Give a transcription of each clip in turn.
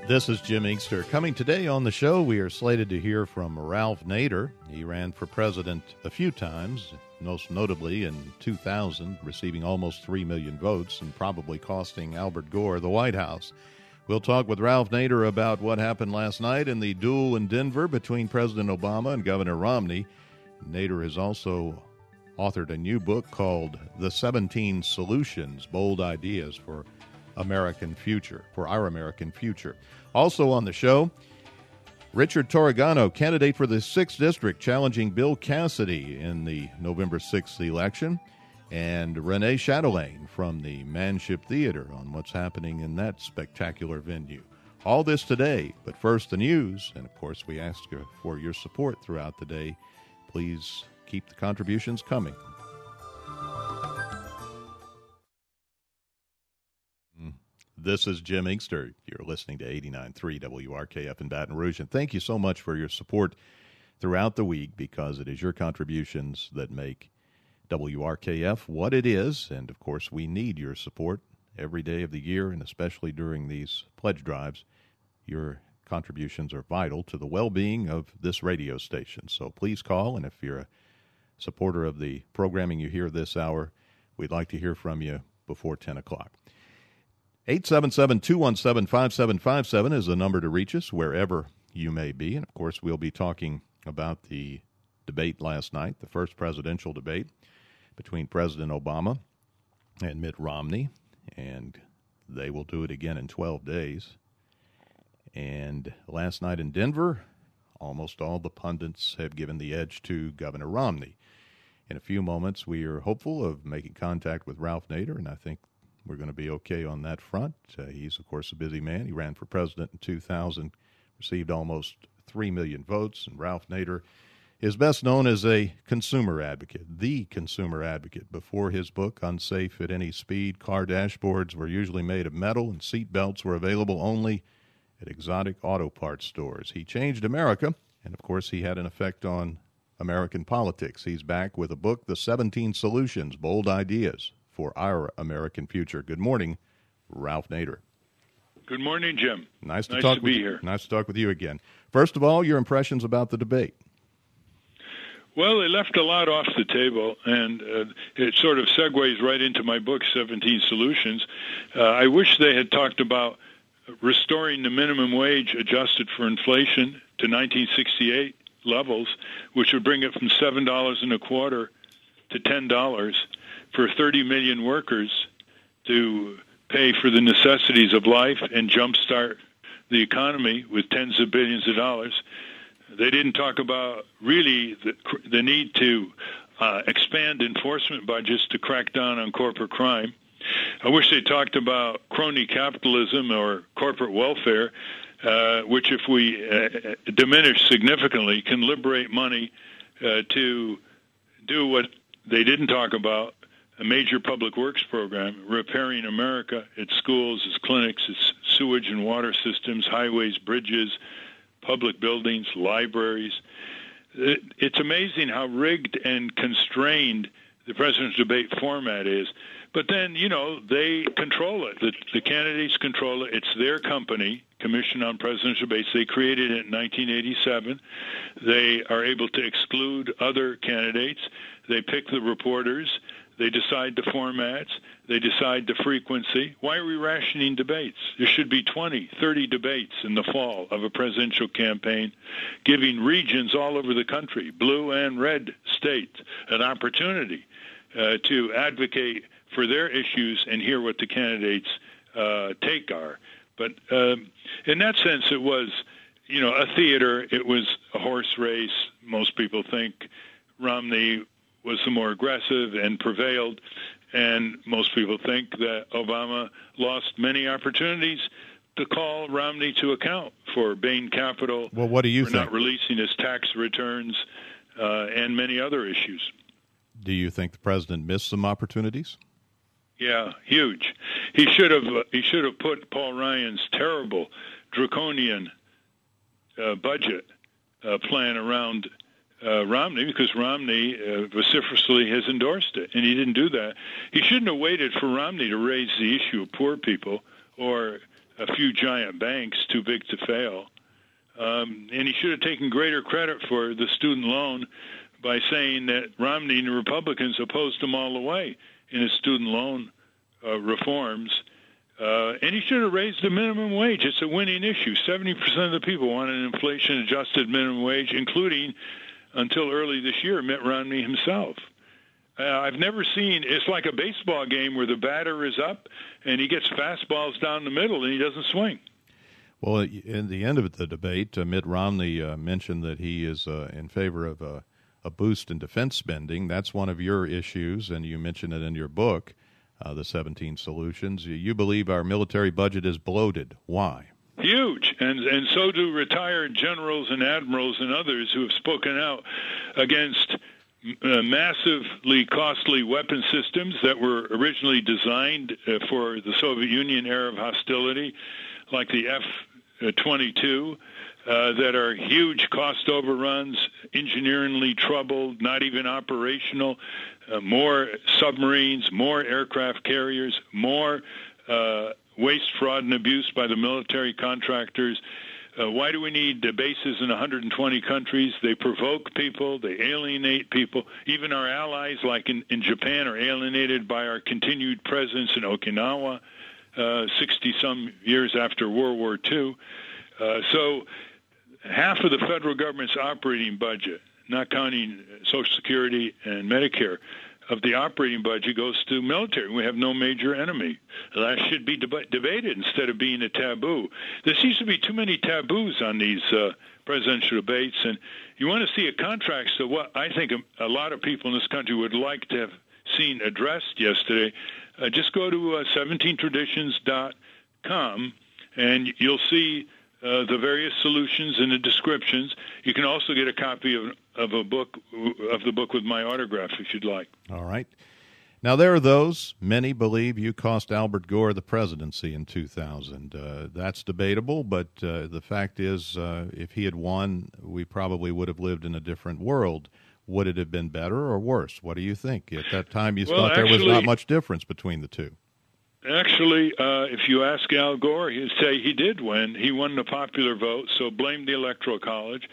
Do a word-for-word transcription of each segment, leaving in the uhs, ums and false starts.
This is Jim Inkster. Coming today on the show, we are slated to hear from Ralph Nader. He ran for president a few times, most notably in two thousand, receiving almost three million votes and probably costing Albert Gore the White House. We'll talk with Ralph Nader about what happened last night in the duel in Denver between President Obama and Governor Romney. Nader has also authored a new book called The seventeen Solutions, Bold Ideas for American Future, for our American Future. Also on the show, Richard Torregano, candidate for the sixth District, challenging Bill Cassidy in the November sixth election, and Renee Chatelain from the Manship Theater on what's happening in that spectacular venue. All this today, but first the news, and of course we ask for your support throughout the day. Please keep the contributions coming. This is Jim Inkster. You're listening to eighty-nine point three W R K F in Baton Rouge, and thank you so much for your support throughout the week, because it is your contributions that make W R K F what it is, and of course we need your support every day of the year, and especially during these pledge drives. Your contributions are vital to the well-being of this radio station, so please call, and if you're a supporter of the programming you hear this hour, we'd like to hear from you before ten o'clock. eight seven seven, two one seven, five seven five seven is the number to reach us wherever you may be. And, of course, we'll be talking about the debate last night, the first presidential debate between President Obama and Mitt Romney. And they will do it again in twelve days. And last night in Denver, almost all the pundits have given the edge to Governor Romney. In a few moments, we are hopeful of making contact with Ralph Nader, and I think we're going to be okay on that front. Uh, he's, of course, a busy man. He ran for president in two thousand, received almost three million votes. And Ralph Nader is best known as a consumer advocate, the consumer advocate. Before his book, Unsafe at Any Speed, car dashboards were usually made of metal and seat belts were available only at exotic auto parts stores. He changed America, and, of course, he had an effect on American politics. He's back with a book, The seventeen Solutions, Bold Ideas for Our American Future. Good morning, Ralph Nader. Good morning, Jim. Nice to nice talk to with be you. here. Nice to talk with you again. First of all, your impressions about the debate. Well, they left a lot off the table, and uh, it sort of segues right into my book, seventeen Solutions. Uh, I wish they had talked about restoring the minimum wage adjusted for inflation to nineteen sixty-eight levels, which would bring it from seven dollars and a quarter to ten dollars. For thirty million workers to pay for the necessities of life and jumpstart the economy with tens of billions of dollars. They didn't talk about really the, the need to uh, expand enforcement budgets to crack down on corporate crime. I wish they talked about crony capitalism or corporate welfare, uh, which if we uh, diminish significantly can liberate money uh, to do what they didn't talk about, a major public works program, repairing America, its schools, its clinics, its sewage and water systems, highways, bridges, public buildings, libraries. It, it's amazing how rigged and constrained the president's debate format is. But then, you know, they control it. The, the candidates control it. It's their company, Commission on Presidential Debates. They created it in nineteen eighty-seven. They are able to exclude other candidates. They pick the reporters. They decide the formats. They decide the frequency. Why are we rationing debates? There should be twenty, thirty debates in the fall of a presidential campaign, giving regions all over the country, blue and red states, an opportunity uh, to advocate for their issues and hear what the candidates' uh, take are. But um, in that sense, it was, you know, a theater. It was a horse race. Most people think Romney was the more aggressive and prevailed, and most people think that Obama lost many opportunities to call Romney to account for Bain Capital, well, what do you for think? not releasing his tax returns, uh, and many other issues. Do you think the president missed some opportunities? Yeah, huge. He should have. Uh, he should have put Paul Ryan's terrible, draconian uh, budget uh, plan around Uh, Romney, because Romney uh, vociferously has endorsed it, and he didn't do that. He shouldn't have waited for Romney to raise the issue of poor people or a few giant banks too big to fail. Um, and he should have taken greater credit for the student loan by saying that Romney and the Republicans opposed him all the way in his student loan uh, reforms. Uh, and he should have raised the minimum wage. It's a winning issue. seventy percent of the people want an inflation-adjusted minimum wage, including, until early this year, Mitt Romney himself. Uh, I've never seen, it's like a baseball game where the batter is up and he gets fastballs down the middle and he doesn't swing. Well, in the end of the debate, uh, Mitt Romney uh, mentioned that he is uh, in favor of a, a boost in defense spending. That's one of your issues, and you mentioned it in your book, uh, The seventeen Solutions. You believe our military budget is bloated. Why? Huge, and and so do retired generals and admirals and others who have spoken out against uh, massively costly weapon systems that were originally designed uh, for the Soviet Union era of hostility, like the F twenty-two, uh, that are huge cost overruns, engineeringly troubled, not even operational, uh, more submarines, more aircraft carriers, more uh, waste, fraud, and abuse by the military contractors. Uh, why do we need uh, bases in one hundred twenty countries? They provoke people. They alienate people. Even our allies, like in, in Japan, are alienated by our continued presence in Okinawa sixty-some uh, years after World War Two. Uh, so half of the federal government's operating budget, not counting Social Security and Medicare, of the operating budget goes to military. We have no major enemy. That should be deb- debated instead of being a taboo. There seems to be too many taboos on these uh, presidential debates, and you want to see a contrast to what I think a, a lot of people in this country would like to have seen addressed yesterday. Uh, just go to uh, seventeen traditions dot com, and you'll see uh, the various solutions and the descriptions. You can also get a copy of of a book of the book with my autograph if you'd like. All right. Now, there are those, many believe you cost Albert Gore the presidency in two thousand. Uh, that's debatable, but uh, the fact is, uh, if he had won, we probably would have lived in a different world. Would it have been better or worse? What do you think? At that time, you well, thought there actually, was not much difference between the two. Actually, uh, if you ask Al Gore, he'd say he did win. He won the popular vote, so blame the Electoral College.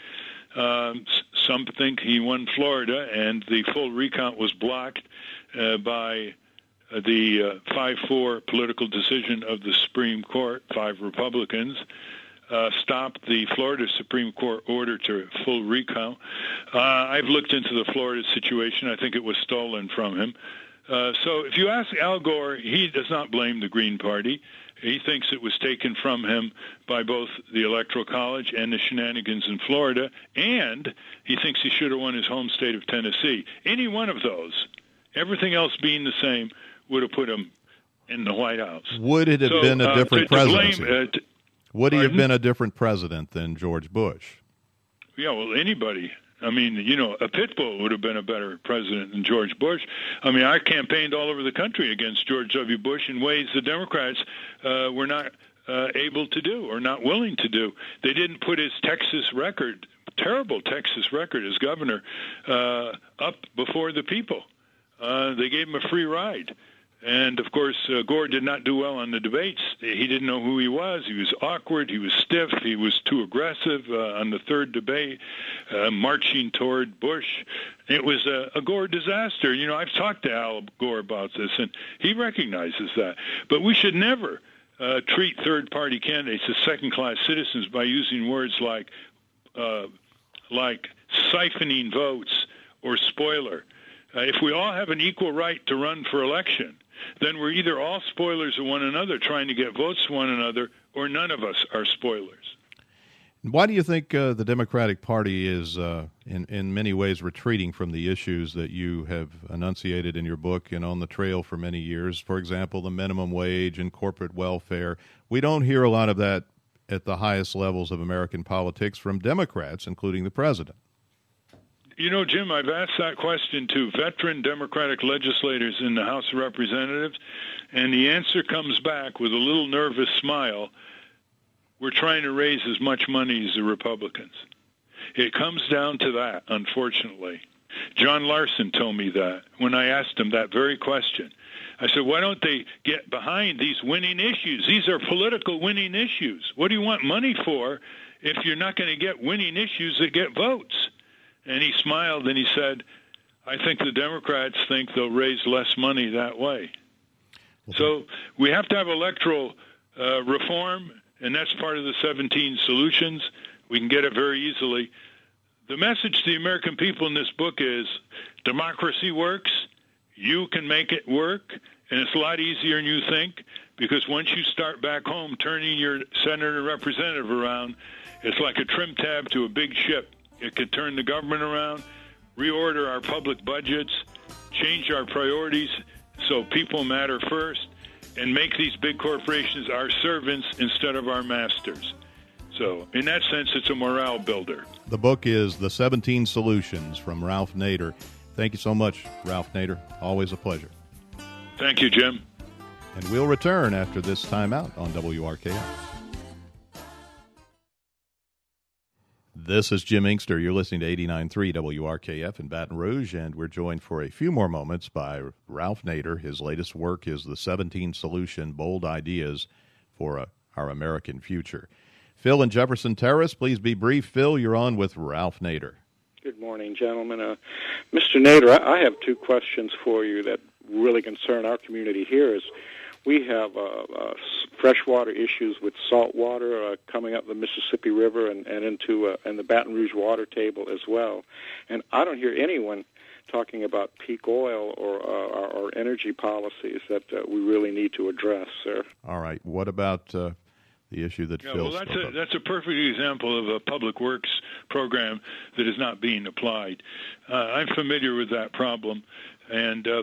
Um, some think he won Florida, and the full recount was blocked uh, by uh, the five four political decision of the Supreme Court. Five Republicans Uh, stopped the Florida Supreme Court order to full recount. Uh, I've looked into the Florida situation. I think it was stolen from him. Uh, so if you ask Al Gore, he does not blame the Green Party. He thinks it was taken from him by both the Electoral College and the shenanigans in Florida, and he thinks he should have won his home state of Tennessee. Any one of those, everything else being the same, would have put him in the White House. Would it have so, been a different uh, to, to presidency? blame, uh, to, Would he Pardon? have been a different president than George Bush? Yeah, well, anybody. I mean, you know, a pit bull would have been a better president than George Bush. I mean, I campaigned all over the country against George W. Bush in ways the Democrats uh, were not uh, able to do or not willing to do. They didn't put his Texas record, terrible Texas record as governor, uh, up before the people. Uh, they gave him a free ride. And, of course, uh, Gore did not do well on the debates. He didn't know who he was. He was awkward. He was stiff. He was too aggressive uh, on the third debate, uh, marching toward Bush. It was a, a Gore disaster. You know, I've talked to Al Gore about this, and he recognizes that. But we should never uh, treat third-party candidates as second-class citizens by using words like uh, like siphoning votes or spoiler. Uh, if we all have an equal right to run for election, then we're either all spoilers of one another trying to get votes to one another, or none of us are spoilers. Why do you think uh, the Democratic Party is, uh, in, in many ways, retreating from the issues that you have enunciated in your book and on the trail for many years? For example, the minimum wage and corporate welfare. We don't hear a lot of that at the highest levels of American politics from Democrats, including the president. You know, Jim, I've asked that question to veteran Democratic legislators in the House of Representatives, and the answer comes back with a little nervous smile. We're trying to raise as much money as the Republicans. It comes down to that, unfortunately. John Larson told me that when I asked him that very question. I said, why don't they get behind these winning issues? These are political winning issues. What do you want money for if you're not going to get winning issues that get votes? And he smiled and he said, I think the Democrats think they'll raise less money that way. So we have to have electoral uh, reform, and that's part of the seventeen solutions. We can get it very easily. The message to the American people in this book is democracy works. You can make it work, and it's a lot easier than you think, because once you start back home turning your senator and representative around, it's like a trim tab to a big ship. It could turn the government around, reorder our public budgets, change our priorities so people matter first, and make these big corporations our servants instead of our masters. So, in that sense, it's a morale builder. The book is The seventeen Solutions from Ralph Nader. Thank you so much, Ralph Nader. Always a pleasure. Thank you, Jim. And we'll return after this timeout on W R K F. This is Jim Inkster. You're listening to eighty-nine point three W R K F in Baton Rouge, and we're joined for a few more moments by Ralph Nader. His latest work is The seventeen Solution, Bold Ideas for a, Our American Future. Phil in Jefferson Terrace, please be brief. Phil, you're on with Ralph Nader. Good morning, gentlemen. Uh, Mister Nader, I, I have two questions for you that really concern our community here. Is we have uh, uh, freshwater issues with salt water uh, coming up the Mississippi River and, and into uh, and the Baton Rouge water table as well. And I don't hear anyone talking about peak oil or uh, our, our energy policies that uh, we really need to address, sir. All right. What about uh, the issue that yeah, Phil well, that's spoke a, of? that's a perfect example of a public works program that is not being applied. Uh, I'm familiar with that problem, and uh,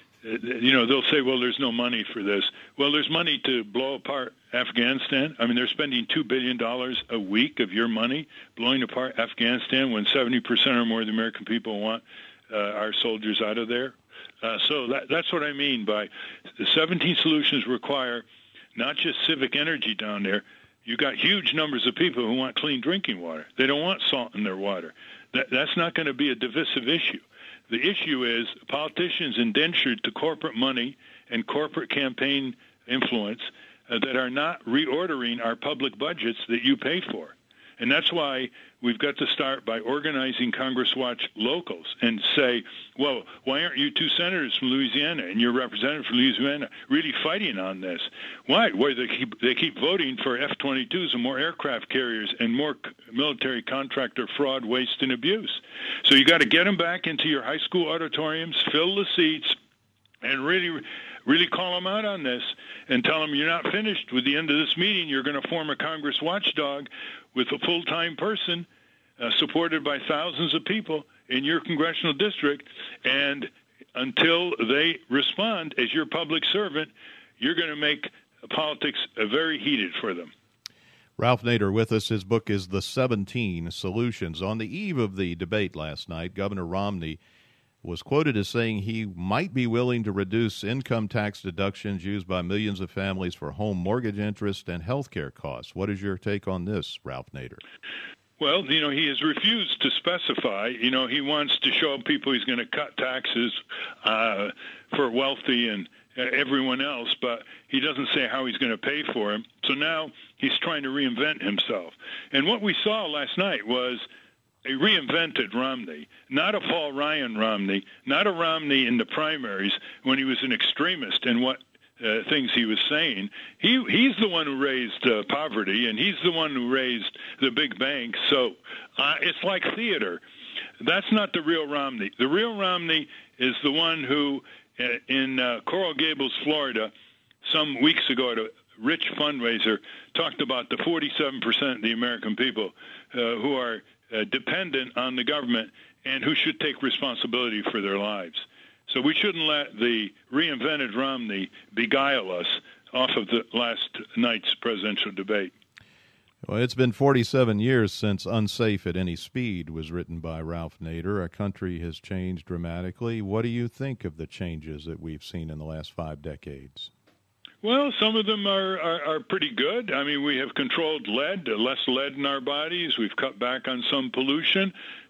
you know, they'll say, well, there's no money for this. Well, there's money to blow apart Afghanistan. I mean, they're spending two billion dollars a week of your money blowing apart Afghanistan when seventy percent or more of the American people want uh, our soldiers out of there. Uh, so that, that's what I mean by the seventeen solutions require not just civic energy down there. You got huge numbers of people who want clean drinking water. They don't want salt in their water. That, that's not going to be a divisive issue. The issue is politicians indentured to corporate money and corporate campaign influence uh, that are not reordering our public budgets that you pay for. And that's why we've got to start by organizing Congress Watch locals and say, well, why aren't you two senators from Louisiana and your representative from Louisiana really fighting on this? Why? Why they keep, they keep voting for F twenty-twos and more aircraft carriers and more military contractor fraud, waste, and abuse. So you got to get them back into your high school auditoriums, fill the seats, and really really call them out on this and tell them you're not finished. With the end of this meeting, you're going to form a Congress watchdog with a full-time person uh, supported by thousands of people in your congressional district, and until they respond as your public servant, you're going to make politics uh, very heated for them. Ralph Nader with us. His book is The seventeen Solutions. On the eve of the debate last night, Governor Romney was quoted as saying he might be willing to reduce income tax deductions used by millions of families for home mortgage interest and health care costs. What is your take on this, Ralph Nader? Well, you know, he has refused to specify. You know, he wants to show people he's going to cut taxes uh, for wealthy and everyone else, but he doesn't say how he's going to pay for them. So now he's trying to reinvent himself. And what we saw last night was a reinvented Romney, not a Paul Ryan Romney, not a Romney in the primaries when he was an extremist in what uh, things he was saying. He he's the one who raised uh, poverty, and he's the one who raised the big banks. So uh, it's like theater. That's not the real Romney. The real Romney is the one who, uh, in uh, Coral Gables, Florida, some weeks ago at a rich fundraiser, talked about the forty-seven percent of the American people uh, who are Uh, dependent on the government and who should take responsibility for their lives. So we shouldn't let the reinvented Romney beguile us off of the last night's presidential debate. Well, it's been forty-seven years since Unsafe at Any Speed was written by Ralph Nader. Our country has changed dramatically. What do you think of the changes that we've seen in the last five decades? Well, some of them are, are, are pretty good. I mean, we have controlled lead, less lead in our bodies. We've cut back on some pollution.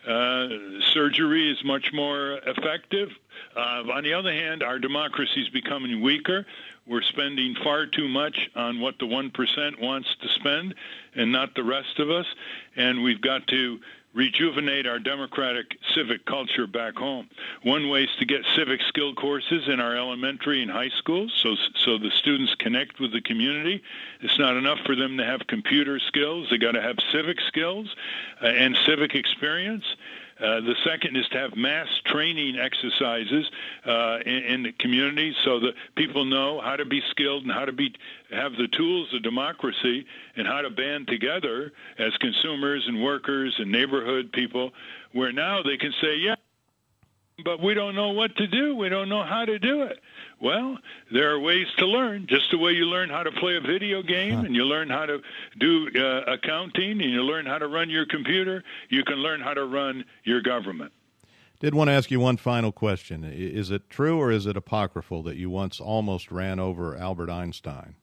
uh, surgery is much more effective. Uh, on the other hand, our democracy is becoming weaker. We're spending far too much on what the one percent wants to spend and not the rest of us. And we've got to rejuvenate our democratic civic culture back home. One way is to get civic skill courses in our elementary and high schools so so the students connect with the community. It's not enough for them to have computer skills. They got to have civic skills uh, and civic experience. Uh, the second is to have mass training exercises uh, in, in the community so that people know how to be skilled and how to be have the tools of democracy and how to band together as consumers and workers and neighborhood people, where now they can say, yeah, but we don't know what to do. We don't know how to do it. Well, there are ways to learn, just the way you learn how to play a video game and you learn how to do uh, accounting and you learn how to run your computer, you can learn how to run your government. Did want to ask you one final question. Is it true or is it apocryphal that you once almost ran over Albert Einstein?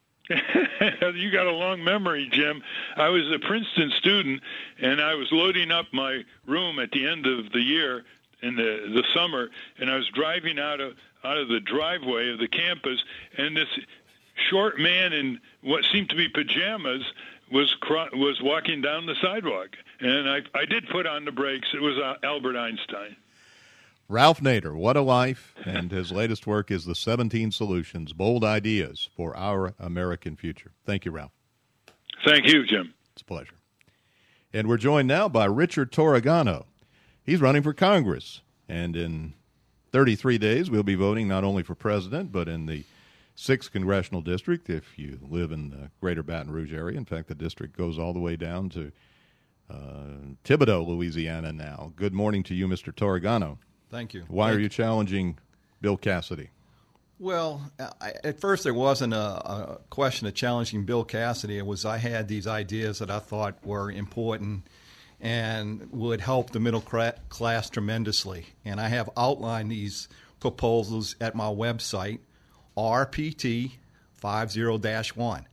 You got a long memory, Jim. I was a Princeton student, and I was loading up my room at the end of the year in the, the summer, and I was driving out of out of the driveway of the campus, and this short man in what seemed to be pajamas was cro- was walking down the sidewalk. And I, I did put on the brakes. It was uh, Albert Einstein. Ralph Nader, what a life, and his latest work is The seventeen Solutions, Bold Ideas for Our American Future. Thank you, Ralph. Thank you, Jim. It's a pleasure. And we're joined now by Richard Torregano. He's running for Congress, and in thirty-three days we'll be voting not only for president, but in the sixth Congressional District, if you live in the greater Baton Rouge area. In fact, the district goes all the way down to uh, Thibodaux, Louisiana now. Good morning to you, Mister Torregano. Thank you. Why Thank are you challenging Bill Cassidy? Well, I, at first there wasn't a, a question of challenging Bill Cassidy. It was I had these ideas that I thought were important and would help the middle class tremendously. And I have outlined these proposals at my website, R P T fifty dash one.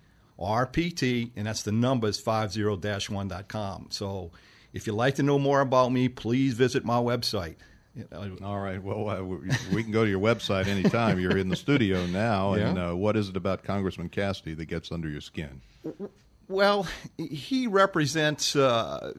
R P T, and that's the numbers, fifty dash one dot com. So if you'd like to know more about me, please visit my website. All right. Well, uh, we can go to your website anytime. You're in the studio now. Yeah. And uh, what is it about Congressman Cassidy that gets under your skin? Well, he represents uh,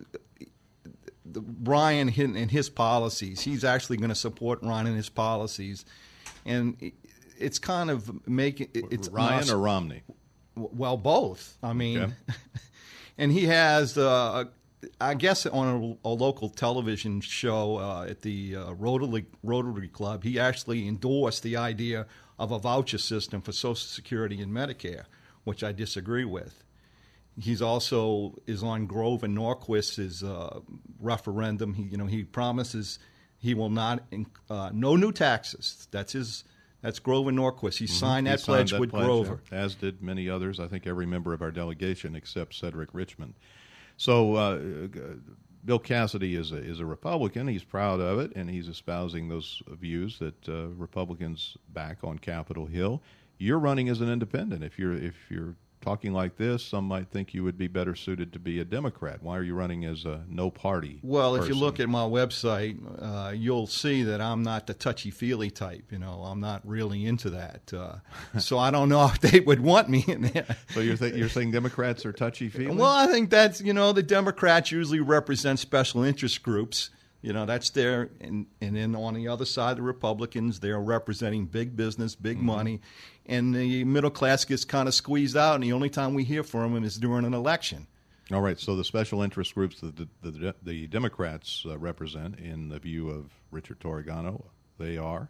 the, Ryan and his policies. He's actually going to support Ryan and his policies. And it's kind of making it's Ryan us, or Romney? Well, both. I mean, okay. And he has, uh, I guess, on a, a local television show uh, at the uh, Rotary, Rotary Club, he actually endorsed the idea of a voucher system for Social Security and Medicare, which I disagree with. He's also is on Grove and Norquist's uh, referendum. He, you know, he promises he will not uh, no new taxes. That's his. That's Grover Norquist. He signed mm-hmm. that he pledge signed that with pledge, Grover. Yeah, as did many others. I think every member of our delegation except Cedric Richmond. So uh, Bill Cassidy is a, is a Republican. He's proud of it, and he's espousing those views that uh, Republicans back on Capitol Hill. You're running as an independent. If you're if you're talking like this, some might think you would be better suited to be a Democrat. Why are you running as a no-party Well, person? If you look at my website, uh, you'll see that I'm not the touchy-feely type. You know, I'm not really into that. Uh, so I don't know if they would want me in there. So you're, th- you're saying Democrats are touchy-feely? Well, I think that's, you know, the Democrats usually represent special interest groups. You know, that's their, and, and then on the other side, the Republicans, they're representing big business, big mm-hmm. money, and the middle class gets kind of squeezed out, and the only time we hear from them is during an election. All right, so the special interest groups that the, the, the Democrats uh, represent, in the view of Richard Torregano, they are?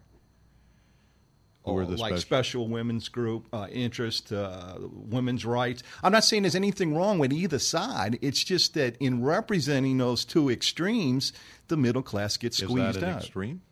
Who Oh, are the like special? special women's group, uh, interest, uh, women's rights. I'm not saying there's anything wrong with either side. It's just that in representing those two extremes, the middle class gets squeezed out. Is that an extreme?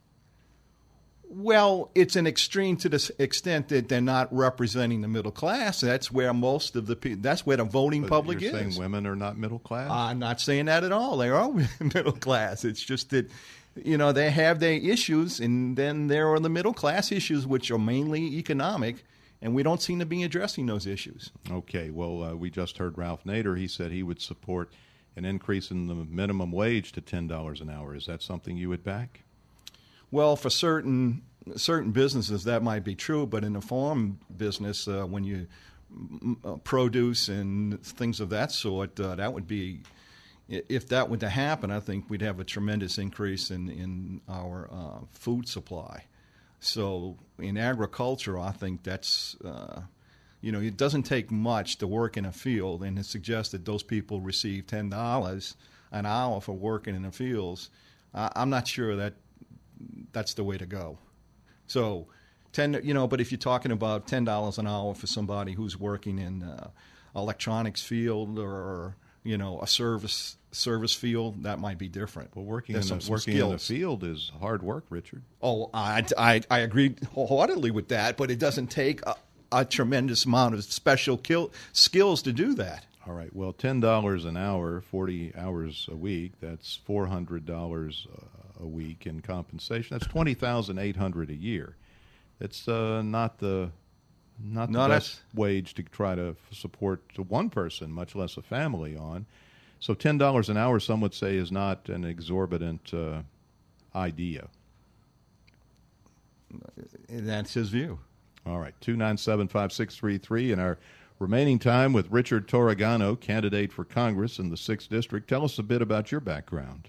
Well, it's an extreme to the extent that they're not representing the middle class. That's where most of the people, that's where the voting But public you're is. saying women are not middle class? I'm not saying that at all. They are middle class. It's just that, you know, they have their issues, and then there are the middle class issues, which are mainly economic, and we don't seem to be addressing those issues. Okay, well, uh, we just heard Ralph Nader. He said he would support an increase in the minimum wage to ten dollars an hour. Is that something you would back? Well, for certain certain businesses that might be true, but in the farm business, uh, when you uh, produce and things of that sort, uh, that would be, if that were to happen, I think we'd have a tremendous increase in, in our uh, food supply. So in agriculture, I think that's, uh, you know, it doesn't take much to work in a field, and it suggests that those people receive ten dollars an hour for working in the fields. I, I'm not sure that that's the way to go. So, ten, you know, but if you're talking about ten dollars an hour for somebody who's working in uh, electronics field or, you know, a service service field, that might be different. Well, working, There's in, some, the, working some in the field is hard work, Richard. Oh, I, I, I agree wholeheartedly with that, but it doesn't take a, a tremendous amount of special kill, skills to do that. All right. Well, ten dollars an hour, forty hours a week, that's four hundred dollars a week in compensation. That's twenty thousand eight hundred dollars a year. It's uh, not the not the No, best wage to try to support one person, much less a family on. So ten dollars an hour, some would say, is not an exorbitant uh, idea. That's his view. All right, two nine seven, five six three three. In our remaining time with Richard Torregano, candidate for Congress in the sixth District. Tell us a bit about your background.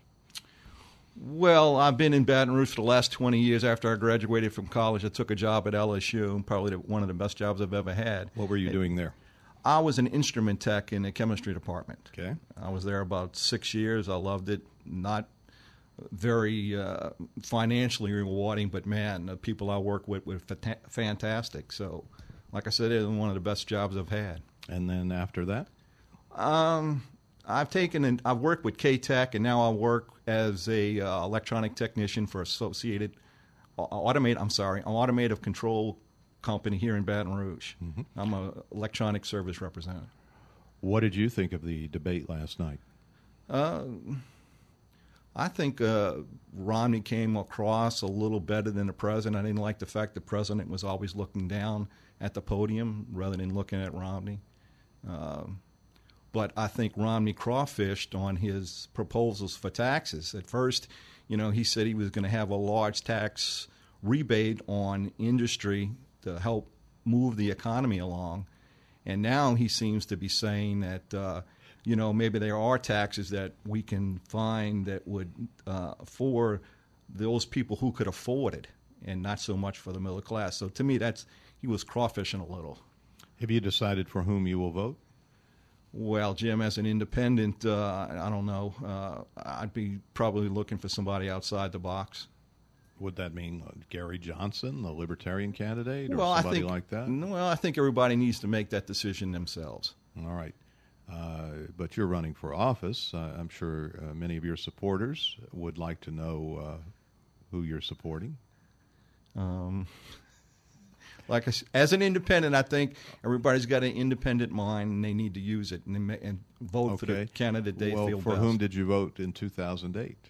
Well, I've been in Baton Rouge for the last twenty years. After I graduated from college, I took a job at L S U, probably one of the best jobs I've ever had. What were you doing there? I was an instrument tech in the chemistry department. Okay. I was there about six years. I loved it. Not very uh, financially rewarding, but, man, the people I work with were fata- fantastic. So, like I said, it was one of the best jobs I've had. And then after that? Um, I've taken and I've worked with K-Tech, and now I work as a uh, electronic technician for Associated uh, Automate. I'm sorry, an automotive control company here in Baton Rouge. Mm-hmm. I'm an electronic service representative. What did you think of the debate last night? Uh, I think uh, Romney came across a little better than the president. I didn't like the fact the president was always looking down at the podium rather than looking at Romney. Um, but I think Romney crawfished on his proposals for taxes. At first, you know, he said he was going to have a large tax rebate on industry to help move the economy along. And now he seems to be saying that, uh, you know, maybe there are taxes that we can find that would, uh, for those people who could afford it and not so much for the middle class. So to me, that's he was crawfishing a little. Have you decided for whom you will vote? Well, Jim, as an independent, uh, I don't know. Uh, I'd be probably looking for somebody outside the box. Would that mean uh, Gary Johnson, the Libertarian candidate, or well, somebody I think, like that? Well, I think everybody needs to make that decision themselves. All right. Uh, but you're running for office. Uh, I'm sure uh, many of your supporters would like to know uh, who you're supporting. Um, like I, as an independent, I think everybody's got an independent mind, and they need to use it and, and vote okay. for the candidate they well, feel for best. whom did you vote in two thousand eight?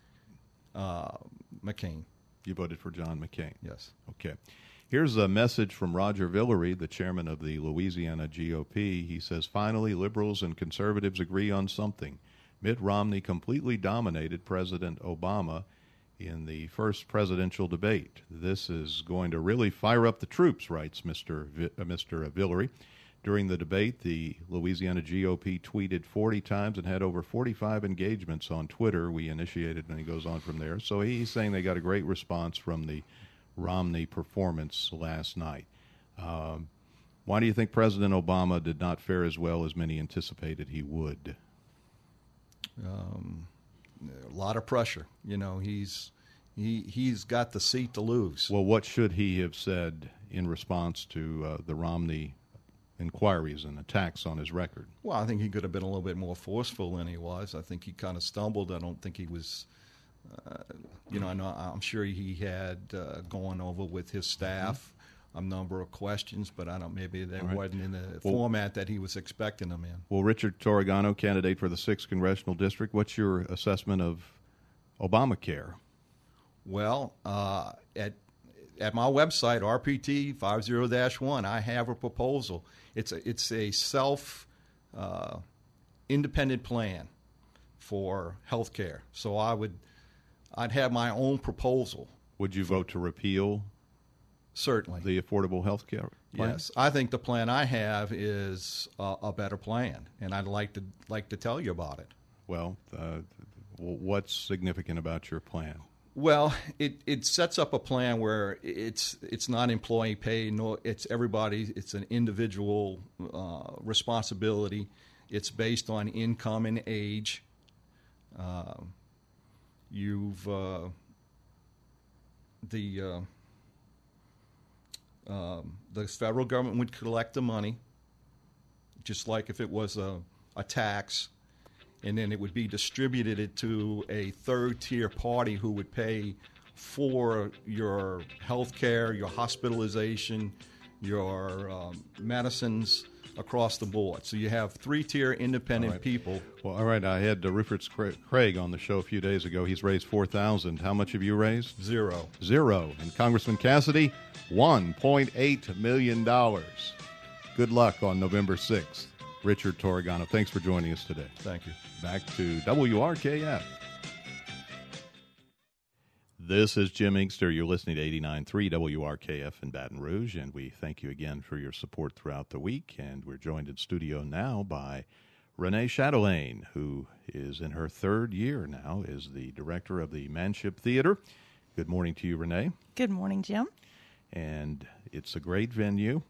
Uh, McCain. You voted for John McCain. Yes. Okay. Here's a message from Roger Villery, the chairman of the Louisiana G O P. He says, finally, liberals and conservatives agree on something. Mitt Romney completely dominated President Obama in the first presidential debate. This is going to really fire up the troops, writes Mister Vi- uh, Mister Villery. During the debate, the Louisiana G O P tweeted forty times and had over forty-five engagements on Twitter. We initiated, and he goes on from there. So he's saying they got a great response from the Romney performance last night. Um, why do you think President Obama did not fare as well as many anticipated he would? Um, a lot of pressure. You know, he's he he's got the seat to lose. Well, what should he have said in response to uh, the Romney inquiries and attacks on his record? Well, I think he could have been a little bit more forceful than he was. I think he kind of stumbled. I don't think he was, uh, you know, I know, I'm sure he had uh, gone over with his staff mm-hmm. a number of questions, but I don't, maybe they right. wasn't in the well, format that he was expecting them in. Well, Richard Torregano, candidate for the sixth Congressional District, what's your assessment of Obamacare? Well, uh, at At my website, R P T fifty dash one, I have a proposal. It's a, it's a self uh, independent plan for health care. So I would, I'd have my own proposal. Would you vote to repeal Certainly the affordable health care plan? Yes, I think the plan I have is a, a better plan, and I'd like to like to tell you about it. Well, uh, what's significant about your plan? Well, it, it sets up a plan where it's it's not employee paid, no, it's everybody. It's an individual uh, responsibility. It's based on income and age. Uh, you've uh, the uh, um, the federal government would collect the money, just like if it was a, a tax. And then it would be distributed to a third-tier party who would pay for your health care, your hospitalization, your um, medicines across the board. So you have three-tier independent right. people. Well, all right. I had uh, Rupert Craig on the show a few days ago. He's raised four thousand dollars. How much have you raised? Zero. Zero. And Congressman Cassidy, one point eight million dollars. Good luck on November sixth. Richard Torregano, thanks for joining us today. Thank you. Back to W R K F. This is Jim Inkster. You're listening to eighty-nine point three W R K F in Baton Rouge, and we thank you again for your support throughout the week. And we're joined in studio now by Renee Chatelain, who is in her third year now, is the director of the Manship Theater. Good morning to you, Renee. Good morning, Jim. And it's a great venue.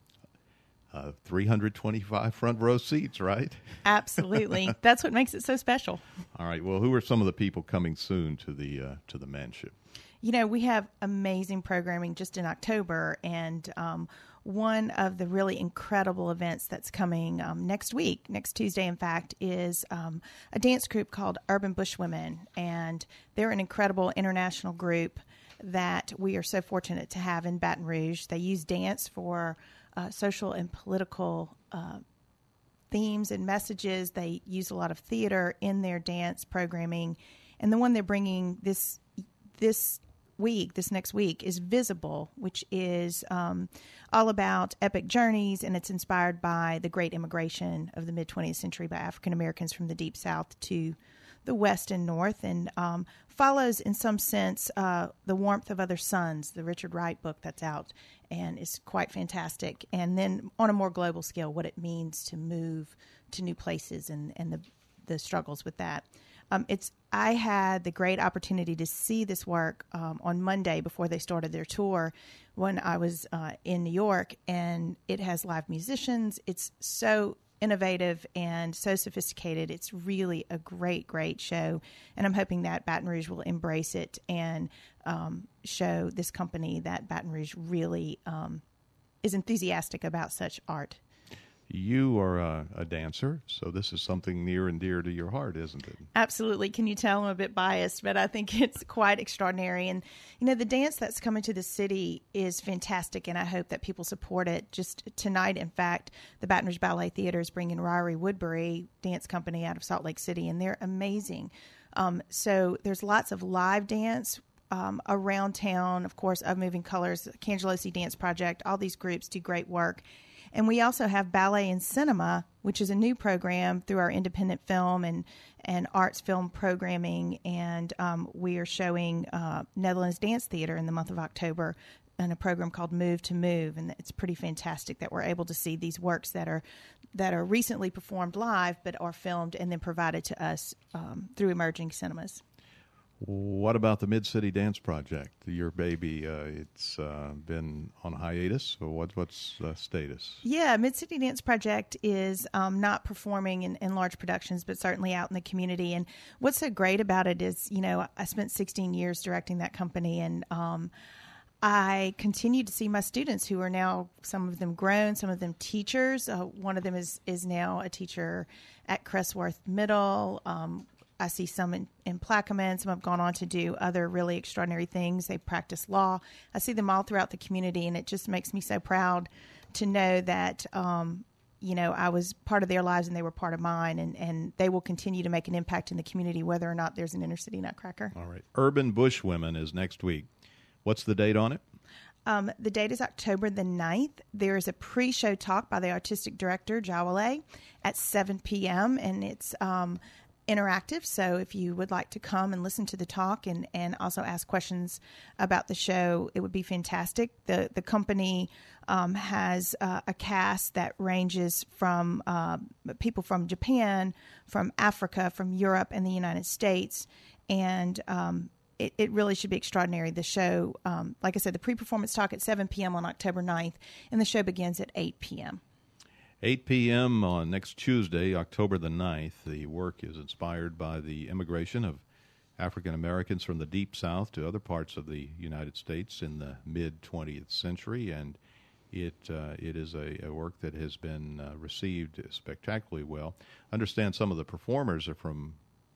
Uh, three hundred twenty-five front row seats, right? Absolutely. That's what makes it so special. All right. Well, who are some of the people coming soon to the uh, to the Manship? You know, we have amazing programming just in October, and um, one of the really incredible events that's coming um, next week, next Tuesday, in fact, is um, a dance group called Urban Bushwomen, and they're an incredible international group that we are so fortunate to have in Baton Rouge. They use dance for Uh, social and political uh, themes and messages. They use a lot of theater in their dance programming. And the one they're bringing this this week, this next week, is Visible, which is um, all about epic journeys, and it's inspired by the great immigration of the mid-twentieth century by African Americans from the Deep South to the West and North, and um, follows, in some sense, uh, The Warmth of Other Suns, the Richard Wright book that's out, and is quite fantastic. And then on a more global scale, what it means to move to new places and, and the, the struggles with that. Um, it's I had the great opportunity to see this work um, on Monday before they started their tour when I was uh, in New York, and it has live musicians. It's so innovative and so sophisticated. It's really a great, great show, and I'm hoping that Baton Rouge will embrace it and um, show this company that Baton Rouge really um, is enthusiastic about such art. You are a, a dancer, so this is something near and dear to your heart, isn't it? Absolutely. Can you tell I'm a bit biased, but I think it's quite extraordinary. And, you know, the dance that's coming to the city is fantastic, and I hope that people support it. Just tonight, in fact, the Baton Rouge Ballet Theater is bringing Ryrie Woodbury Dance Company out of Salt Lake City, and they're amazing. Um, so there's lots of live dance um, around town. Of course, Of Moving Colors, Cangelosi Dance Project, all these groups do great work. And we also have Ballet and Cinema, which is a new program through our independent film and, and arts film programming. And um, we are showing uh, Netherlands Dance Theater in the month of October in a program called Move to Move. And it's pretty fantastic that we're able to see these works that are that are recently performed live but are filmed and then provided to us um, through emerging cinemas. What about the Mid-City Dance Project? Your baby, uh, it's uh, been on hiatus. So what, what's the status? Yeah, Mid-City Dance Project is um, not performing in, in large productions, but certainly out in the community. And what's so great about it is, you know, I spent sixteen years directing that company, and um, I continue to see my students who are now, some of them grown, some of them teachers. Uh, one of them is, is now a teacher at Crestworth Middle. Um, I see some in, in Plaquemine. Some have gone on to do other really extraordinary things. They practice law. I see them all throughout the community, and it just makes me so proud to know that, um, you know, I was part of their lives and they were part of mine, and, and they will continue to make an impact in the community whether or not there's an inner-city Nutcracker. All right. Urban Bushwomen is next week. What's the date on it? Um, the date is October the ninth. There is a pre-show talk by the artistic director, Jawale, at seven p.m., and it's um, – interactive. So if you would like to come and listen to the talk and, and also ask questions about the show, it would be fantastic. The the company um, has uh, a cast that ranges from uh, people from Japan, from Africa, from Europe, and the United States. And um, it, it really should be extraordinary. The show, um, like I said, the pre-performance talk at seven p.m. on October ninth, and the show begins at eight p.m. eight p.m. on next Tuesday, October the ninth. The work is inspired by the immigration of African Americans from the Deep South to other parts of the United States in the mid-twentieth century, and it uh, it is a, a work that has been uh, received spectacularly well. I understand some of the performers are from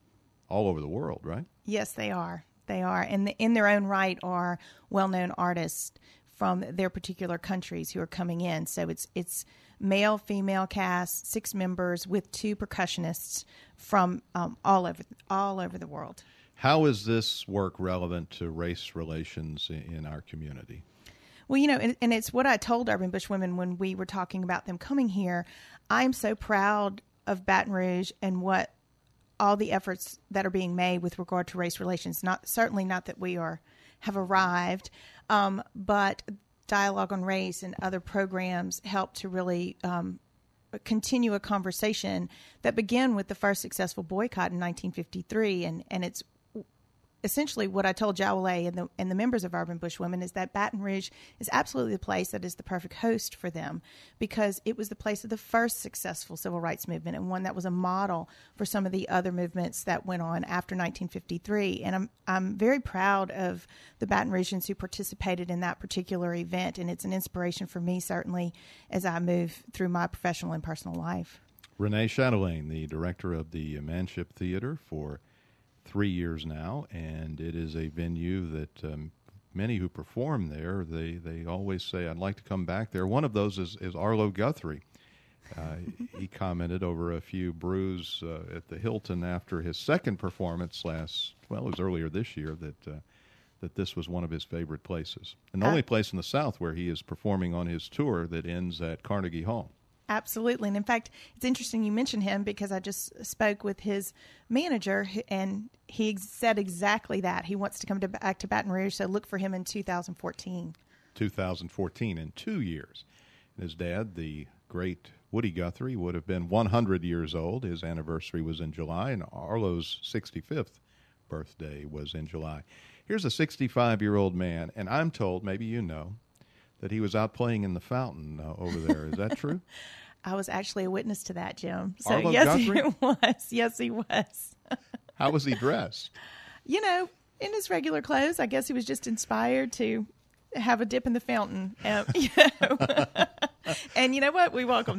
all over the world, right? Yes, they are. They are, and in their own right are well-known artists from their particular countries who are coming in. So it's it's male, female cast, six members with two percussionists from um, all over all over the world. How is this work relevant to race relations in, in our community? Well, you know, and, and it's what I told Urban Bush Women when we were talking about them coming here. I'm so proud of Baton Rouge and what all the efforts that are being made with regard to race relations. Not certainly not that we are have arrived, um, but Dialogue on Race and other programs help to really um, continue a conversation that began with the first successful boycott in nineteen fifty-three, and and it's essentially what I told Jawale and the, and the members of Urban Bush Women is that Baton Rouge is absolutely the place that is the perfect host for them, because it was the place of the first successful civil rights movement and one that was a model for some of the other movements that went on after nineteen fifty-three. And I'm I'm very proud of the Baton Rougeans who participated in that particular event, and it's an inspiration for me, certainly, as I move through my professional and personal life. Renee Chatelain, the director of the Manship Theater for three years now, and it is a venue that um, many who perform there, they, they always say, I'd like to come back there. One of those is, is Arlo Guthrie. Uh, he commented over a few brews uh, at the Hilton after his second performance last, well, it was earlier this year, that uh, that this was one of his favorite places. And the uh, only place in the South where he is performing on his tour that ends at Carnegie Hall. Absolutely. And in fact, it's interesting you mentioned him because I just spoke with his manager and he said exactly that. He wants to come to, back to Baton Rouge, so look for him in two thousand fourteen. two thousand fourteen, in two years. And his dad, the great Woody Guthrie, would have been one hundred years old. His anniversary was in July, and Arlo's sixty-fifth birthday was in July. Here's a sixty-five-year-old man, and I'm told, maybe you know, that he was out playing in the fountain uh, over there. Is that true? I was actually a witness to that, Jim. So Arlo yes, Guthrie? he was. Yes, he was. How was he dressed? You know, in his regular clothes. I guess he was just inspired to have a dip in the fountain. Um, you know. And you know what? We welcome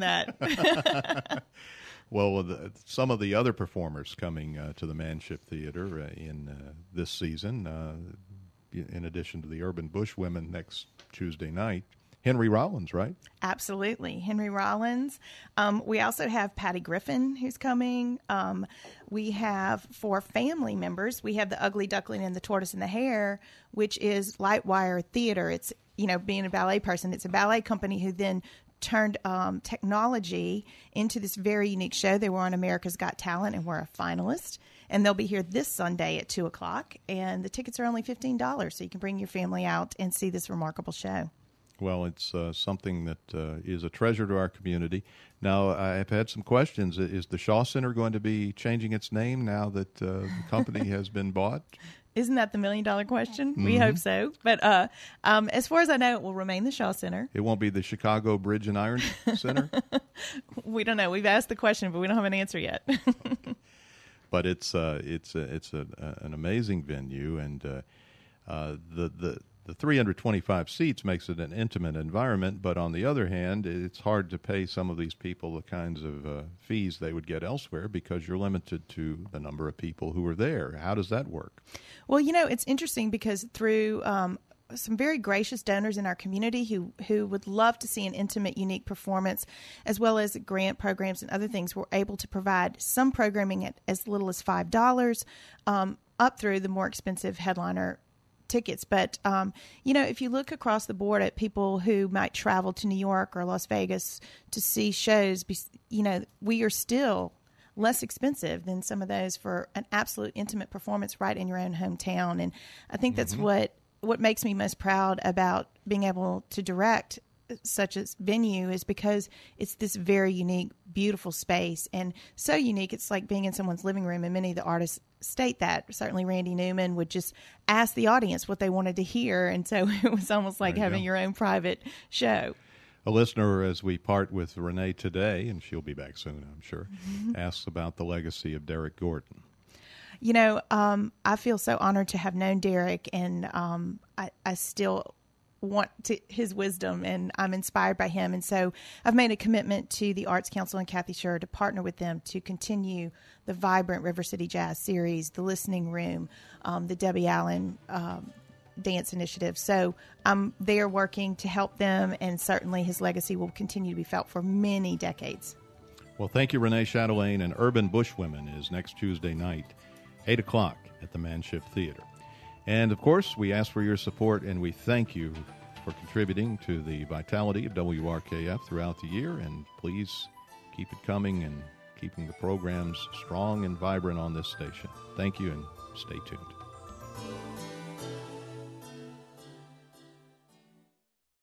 that. Well, the, some of the other performers coming uh, to the Manship Theater uh, in uh, this season, uh, in addition to the Urban Bush Women next Tuesday night, Henry Rollins, right? Absolutely. Henry Rollins. Um, we also have Patty Griffin, who's coming. Um, we have, for family members, we have the Ugly Duckling and the Tortoise and the Hare, which is Lightwire Theater. It's, you know, being a ballet person, it's a ballet company who then turned um, technology into this very unique show. They were on America's Got Talent and were a finalist. And they'll be here this Sunday at two o'clock. And the tickets are only fifteen dollars, so you can bring your family out and see this remarkable show. Well, it's uh, something that uh, is a treasure to our community. Now, I've had some questions. Is the Shaw Center going to be changing its name now that uh, the company has been bought? Isn't that the million-dollar question? Mm-hmm. We hope so. But uh, um, as far as I know, it will remain the Shaw Center. It won't be the Chicago Bridge and Iron Center? We don't know. We've asked the question, but we don't have an answer yet. But it's uh, it's a, it's a, an amazing venue, and uh, uh, the the the three hundred twenty-five seats makes it an intimate environment. But on the other hand, it's hard to pay some of these people the kinds of uh, fees they would get elsewhere because you're limited to the number of people who are there. How does that work? Well, you know, it's interesting because through um, some very gracious donors in our community who, who would love to see an intimate, unique performance, as well as grant programs and other things, we're able to provide some programming at as little as five dollars um, up through the more expensive headliner tickets. But, um, you know, if you look across the board at people who might travel to New York or Las Vegas to see shows, you know, we are still less expensive than some of those for an absolute intimate performance right in your own hometown. And I think that's mm-hmm. what, what makes me most proud about being able to direct such a venue is because it's this very unique, beautiful space, and so unique it's like being in someone's living room, and many of the artists state that. Certainly Randy Newman would just ask the audience what they wanted to hear, and so it was almost like having you your own private show. A listener, as we part with Renee today, and she'll be back soon, I'm sure, mm-hmm. asks about the legacy of Derek Gordon. You know, um, I feel so honored to have known Derek, and um, I, I still want to his wisdom, and I'm inspired by him. And so I've made a commitment to the Arts Council and Kathy Scher to partner with them to continue the vibrant River City Jazz series, the Listening Room, um, the Debbie Allen um, Dance Initiative. So I'm there working to help them, and certainly his legacy will continue to be felt for many decades. Well, thank you, Renee Chatelain. And Urban Bushwomen is next Tuesday night, eight o'clock at the Manship Theater. And, of course, we ask for your support, and we thank you for contributing to the vitality of W R K F throughout the year. And please keep it coming and keeping the programs strong and vibrant on this station. Thank you, and stay tuned.